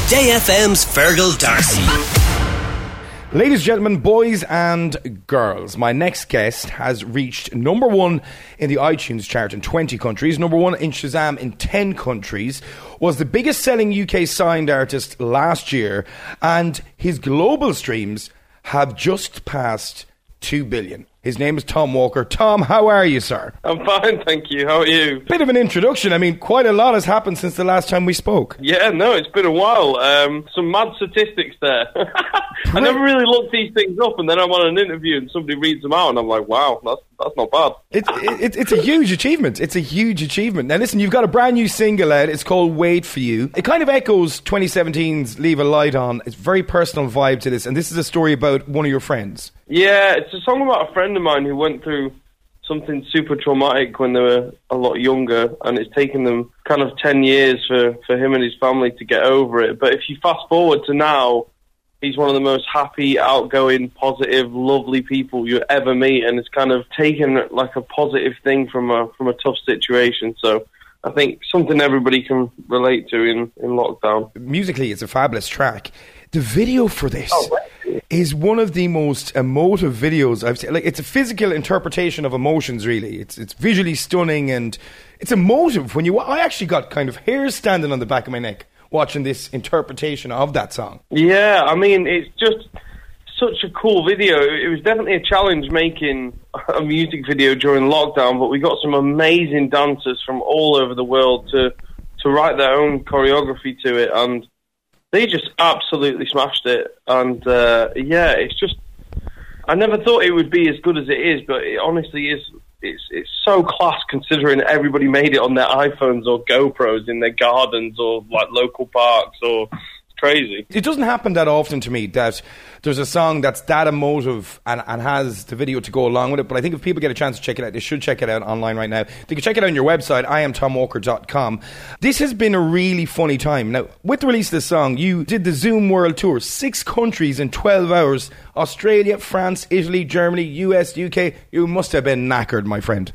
Today FM's Fergal Darcy. Ladies and gentlemen, boys and girls, my next guest has reached number one in the iTunes chart in 20 countries, number one in Shazam in 10 countries, was the biggest selling UK signed artist last year, and his global streams have just passed 2 billion. His name is Tom Walker. Tom, how are you, sir? I'm fine, thank you. How are you? Bit of an introduction. I mean, quite a lot has happened since the last time we spoke. Yeah, no, it's been a while. Some mad statistics there. I never really looked these things up, and then I'm on an interview and somebody reads them out, and I'm like, wow, that's not bad. It's a huge achievement. It's a huge achievement. Now, listen, you've got a brand new single out. It's called Wait For You. It kind of echoes 2017's Leave a Light On. It's a very personal vibe to this, and this is a story about one of your friends. Yeah, it's a song about a friend of mine who went through something super traumatic when they were a lot younger, and it's taken them kind of 10 years for him and his family to get over it. But if you fast forward to now, he's one of the most happy, outgoing, positive, lovely people you ever meet, and it's kind of taken like a positive thing from a tough situation. So I think something everybody can relate to in lockdown. Musically, it's a fabulous track. The video for this is one of the most emotive videos I've seen. Like, it's a physical interpretation of emotions, really. It's visually stunning, and it's emotive. I actually got kind of hairs standing on the back of my neck watching this interpretation of that song. Yeah, I mean, it's just such a cool video. It was definitely a challenge making a music video during lockdown, but we got some amazing dancers from all over the world to write their own choreography to it, and they just absolutely smashed it. And yeah, it's just, I never thought it would be as good as it is, but it honestly is. It's so class considering everybody made it on their iPhones or GoPros in their gardens or like local parks, or it's crazy. It doesn't happen that often to me that there's a song that's that emotive and has the video to go along with it. But I think if people get a chance to check it out, they should check it out online right now. They can check it out on your website, iamtomwalker.com. This has been a really funny time. Now, with the release of this song, you did the Zoom World Tour, 6 countries in 12 hours. Australia, France, Italy, Germany, US, UK. You must have been knackered, my friend.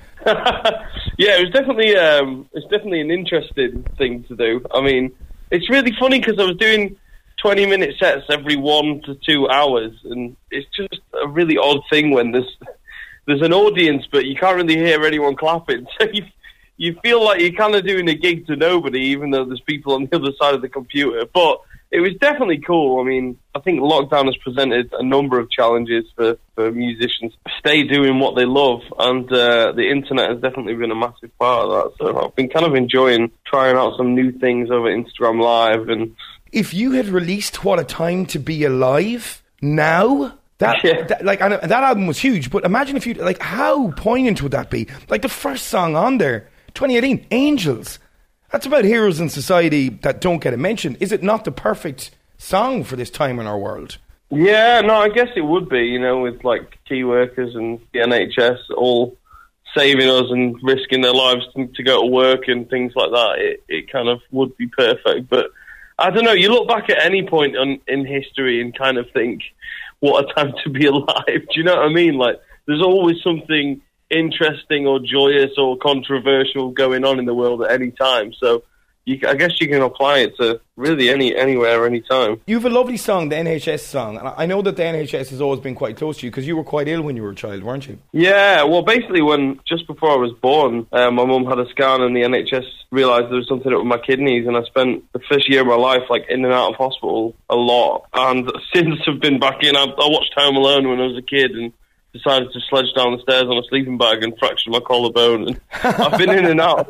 Yeah, it's definitely an interesting thing to do. I mean, it's really funny because I was doing 20-minute sets every 1 to 2 hours, and it's just a really odd thing when there's an audience, but you can't really hear anyone clapping. So you feel like you're kind of doing a gig to nobody, even though there's people on the other side of the computer. But it was definitely cool. I mean, I think lockdown has presented a number of challenges for musicians to stay doing what they love, and the internet has definitely been a massive part of that. So I've been kind of enjoying trying out some new things over Instagram Live. And if you had released What a Time to Be Alive now, that album was huge, but imagine if you, like, how poignant would that be? Like, the first song on there, 2018, Angels. That's about heroes in society that don't get a mention. Is it not the perfect song for this time in our world? Yeah, no, I guess it would be, you know, with like key workers and the NHS all saving us and risking their lives to go to work and things like that. It kind of would be perfect. But I don't know, you look back at any point in history and kind of think, what a time to be alive. Do you know what I mean? Like, there's always something interesting or joyous or controversial going on in the world at any time. So I guess you can apply it to really anywhere, anytime. You have a lovely song, the NHS song, and I know that the NHS has always been quite close to you because you were quite ill when you were a child, weren't you? Yeah, well, basically just before I was born, my mum had a scan and the NHS realised there was something up with my kidneys, and I spent the first year of my life like in and out of hospital a lot, and since I've been back in, I watched Home Alone when I was a kid and decided to sledge down the stairs on a sleeping bag and fractured my collarbone. And I've been in and out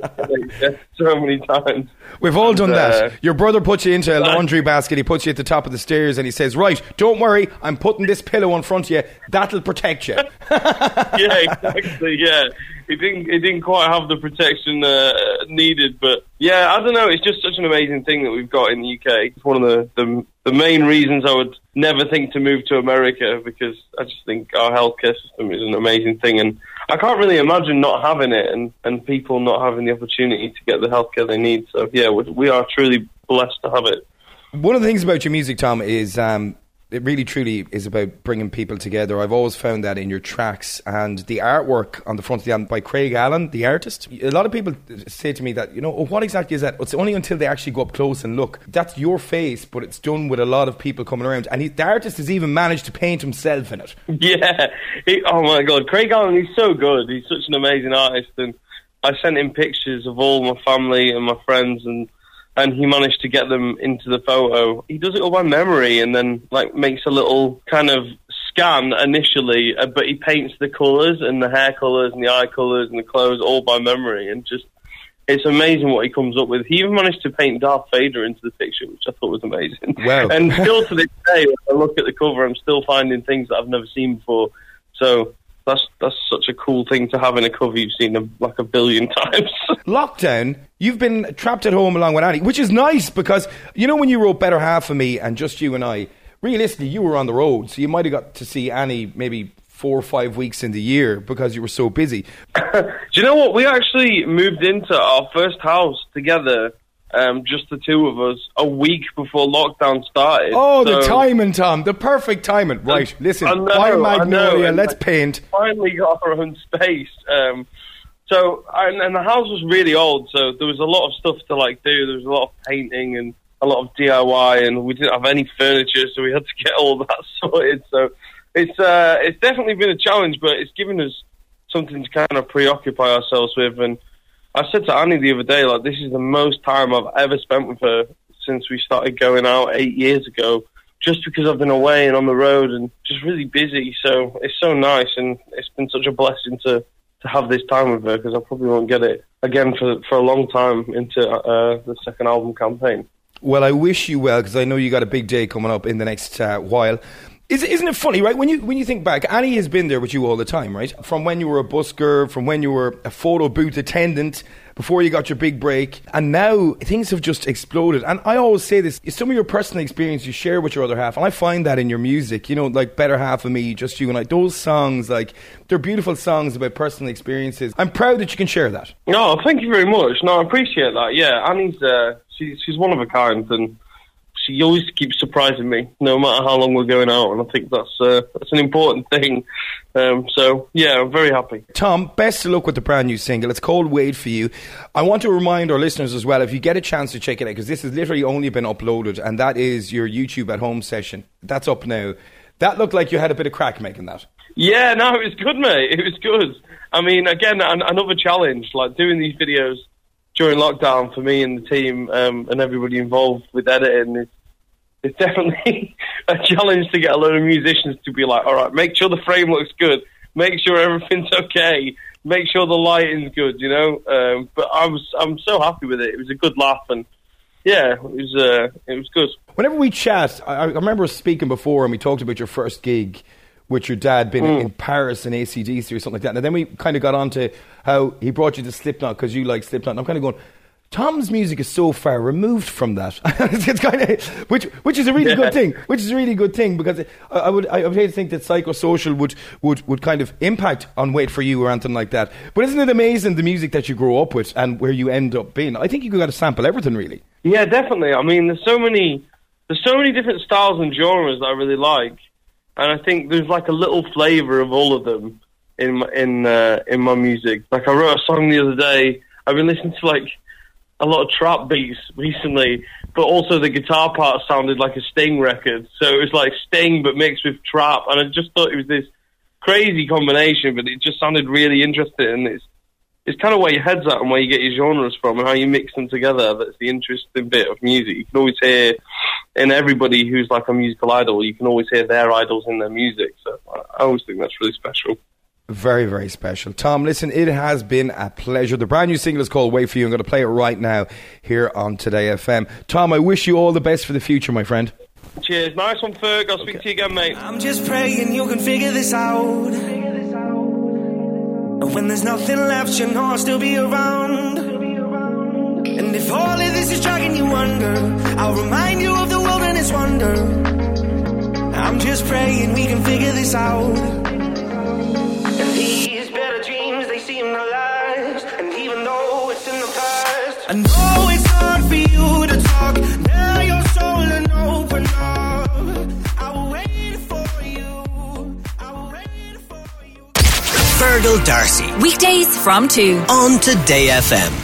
so many times. We've all done that. Your brother puts you into a laundry basket, he puts you at the top of the stairs and he says, right, don't worry, I'm putting this pillow in front of you, that'll protect you. Yeah, exactly, yeah. He didn't quite have the protection needed, but yeah, I don't know, it's just such an amazing thing that we've got in the UK. It's one of the main reasons I would never think to move to America, because I just think our healthcare system is an amazing thing, and I can't really imagine not having it and people not having the opportunity to get the healthcare they need. So yeah, we are truly blessed to have it. One of the things about your music, Tom, is it really truly is about bringing people together. I've always found that in your tracks, and the artwork on the front of the album by Craig Allen, the artist. A lot of people say to me that, what exactly is that? It's only until they actually go up close and look. That's your face, but it's done with a lot of people coming around, and the artist has even managed to paint himself in it. Yeah. Oh my God, Craig Allen, he's so good. He's such an amazing artist, and I sent him pictures of all my family and my friends, and he managed to get them into the photo. He does it all by memory, and then makes a little kind of scan initially, but he paints the colours and the hair colours and the eye colours and the clothes all by memory, and just, it's amazing what he comes up with. He even managed to paint Darth Vader into the picture, which I thought was amazing. Wow. And still to this day, when I look at the cover, I'm still finding things that I've never seen before. So that's such a cool thing to have in a cover you've seen a billion times. Lockdown, you've been trapped at home along with Annie, which is nice because, when you wrote Better Half of Me and Just You and I, realistically, you were on the road, so you might have got to see Annie maybe 4 or 5 weeks in the year because you were so busy. Do you know what? We actually moved into our first house together, just the two of us, a week before lockdown started. Oh, the timing, Tom. The perfect timing. Right, listen, buy Magnolia, let's paint. Finally got our own space. And the house was really old, so there was a lot of stuff to do. There was a lot of painting and a lot of DIY, and we didn't have any furniture, so we had to get all that sorted. So it's definitely been a challenge, but it's given us something to kind of preoccupy ourselves with. And I said to Annie the other day, this is the most time I've ever spent with her since we started going out 8 years ago, just because I've been away and on the road and just really busy. So it's so nice, and it's been such a blessing to have this time with her, because I probably won't get it again for a long time into the second album campaign. Well, I wish you well, because I know you got a big day coming up in the next while. Isn't it funny, right? When you think back, Annie has been there with you all the time, right? From when you were a busker, from when you were a photo booth attendant, before you got your big break, and now things have just exploded. And I always say this, some of your personal experience you share with your other half, and I find that in your music, Better Half of Me, Just You and I, those songs, they're beautiful songs about personal experiences. I'm proud that you can share that. No, thank you very much. No, I appreciate that. Yeah, Annie's, she's one of a kind, and she always keeps surprising me, no matter how long we're going out, and I think that's an important thing. So, yeah, I'm very happy. Tom, best of luck with the brand new single. It's called Wait For You. I want to remind our listeners as well, if you get a chance to check it out, because this has literally only been uploaded, and that is your YouTube at home session. That's up now. That looked like you had a bit of crack making that. Yeah, no, it was good, mate. It was good. I mean, again, another challenge, doing these videos during lockdown for me and the team and everybody involved with editing, it's definitely a challenge to get a load of musicians to be all right, make sure the frame looks good, make sure everything's okay, make sure the lighting's good, But I'm so happy with it. It was a good laugh, and yeah, it was good. Whenever we chat, I remember speaking before, and we talked about your first gig with your dad being in Paris and AC/DC or something like that. And then we kind of got on to how he brought you to Slipknot because you like Slipknot. And I'm kind of going, Tom's music is so far removed from that. It's kind of, which is a really good thing. Which is a really good thing, because I would hate to think that Psychosocial would kind of impact on Wait For You or anything like that. But isn't it amazing, the music that you grow up with and where you end up being? I think you got to sample everything, really. Yeah, definitely. I mean, there's so many different styles and genres that I really like. And I think there's a little flavour of all of them in my music. I wrote a song the other day. I've been listening to a lot of trap beats recently, but also the guitar part sounded like a Sting record. So it was like Sting but mixed with trap, and I just thought it was this crazy combination, but it just sounded really interesting. And it's kind of where your head's at and where you get your genres from and how you mix them together. That's the interesting bit of music. You can always hear in everybody who's a musical idol, you can always hear their idols in their music. So I always think that's really special. Very, very special. Tom, listen, it has been a pleasure. The brand new single is called Wait For You. I'm going to play it right now here on Today FM. Tom, I wish you all the best for the future, my friend. Cheers. Nice one, Ferg. I'll speak to you again, mate. I'm just praying you can figure this out. And when there's nothing left, you know I'll still be around. And if all of this is dragging you under, I'll remind you of the wilderness wonder. I'm just praying we can figure this out. And these better dreams, they seem to last. And even though it's in the past, I know it's hard for you to talk. Now you're soul and open up. I will wait. D'Arcy. Weekdays from 2 on Today FM.